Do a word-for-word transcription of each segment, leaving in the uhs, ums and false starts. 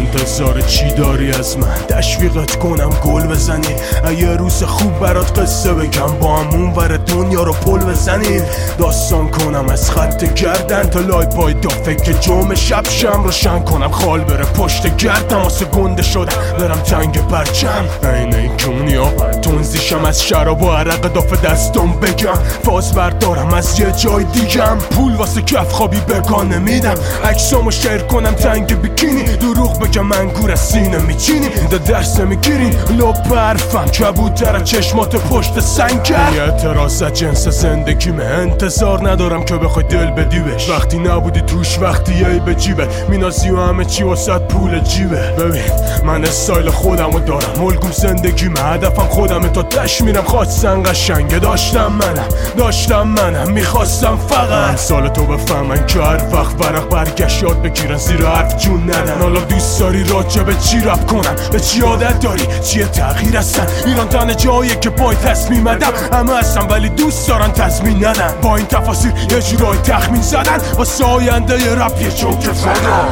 انتظار چی داری از من؟ تشویقت کنم گل بزنی، اگه روز خوب برات قصه بگم با هم اونور دنیا رو پل بزنیم. داستان کنم از خط گردن تا لای پای دافه که جمعه شب شم روشن کنم، خال بره پشت گردم واسه گنده شدم برم تنگ پرچم. این این کونیا تونزیشم از شراب و عرق دافه دستم بگم، فاز بردارم از یه جای دیگم، پول واسه کف خوابی بگانه میدم، عکسامو شیر کنم تنگ بیکینی، دروغ بگم منگور از سینه میچینی، ده درس میگیری لب برفم کبوتر چشمات پشت سنگ کرد. یه اعتراض از جنس زندگیمه، انتظار ندارم که بخوای دل بدی بهش، وقتی نبودی توش وقتی یه به جیبت مینازی و همه چی واسه پول جیبه. ببین من استایل خودمو دارم، الگوم زندگیمه، هدفم خودمه، تا تش میرم خواستن قشنگه، داشتم منم داشتم منم میخواستم فقط سال تو بفهمن که هر وقت ورق برگشت یاد بگیرن زیر حرف جون ندن. حالا دوست داری راجع به چی رپ کنم، به چی عادت داری، چیه تغییر هستن؟ ایران تنه جاییه که پای تصمیم ادم همه هستن ولی دوست دارن تضمین ندن، با این تفاصیل یه جورای تخمین زدن واسه آینده ی رپ یه جوک زدن.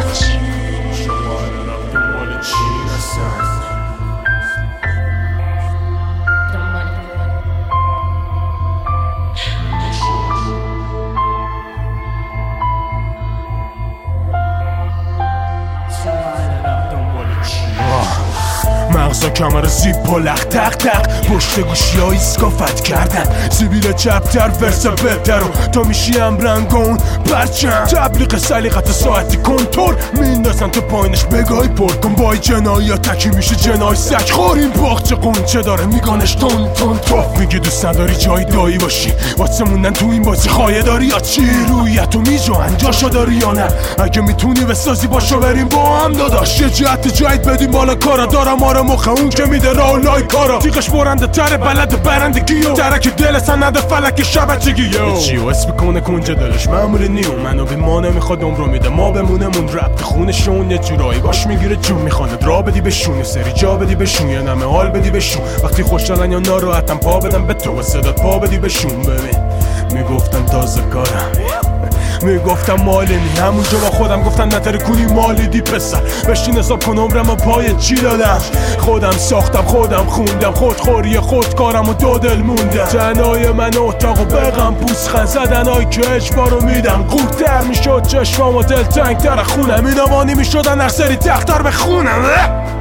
مغزا کمر زیب و لخ تق تق، پشت گوشی ها ایسکافت کردن، سیبیل چپتر ورس بهتر و تا میشی هم رنگون پرچم، تبلیغ سلیقت ساعتی کنتور میندازن تو پایینش بگای پر کن، بای جنایی یا تکی میشه جنای سک خور. این باغچه قنچه داره میگانش تون تون توف، میگی دوست نداری جای دایی باشی واسه موندن تو این بازی خواهی داری یا چی؟ رویتو میجوهن جاشو داری یا نه؟ اگه میتونی بسازی باشو بریم با هم داداش، یه جهت جایت بدیم بالا کارا دارم آره مخه اون که میده راه لای کارا، تیغش برنده تره بلد برندگیو، درک دل سنده فلک شبچگیو، چیو اسم کنه کنجه دلش مامور نیو، منو بی ما نمیخواد عمرو میده ما بمونمون رب خونشون یه جورایی باش میگیره جون، میخواند را بدی بهشون، سری جا بدی بهشون، یا نمه حال بدی بهشون، وقتی خوشحالن یا ناراحتن پا بدن به تو و صدات پا بدی بهشون. ببین میگفتن تازه کارم، میگفتم مالی نی، همونجا با خودم گفتن نتره کنی مالی دی پسر، بشین حساب کن عمرم و پای چی دادم، خودم ساختم خودم خوندم، خودخوری خودکارم و دو دل موندم، تنهای من اتاق و بغم پوسخن زدن های که اجبارو میدم، قورتر میشد چشمام و دل تنگ تر خونم، این آوانی میشدن هر سری تختر بخونم.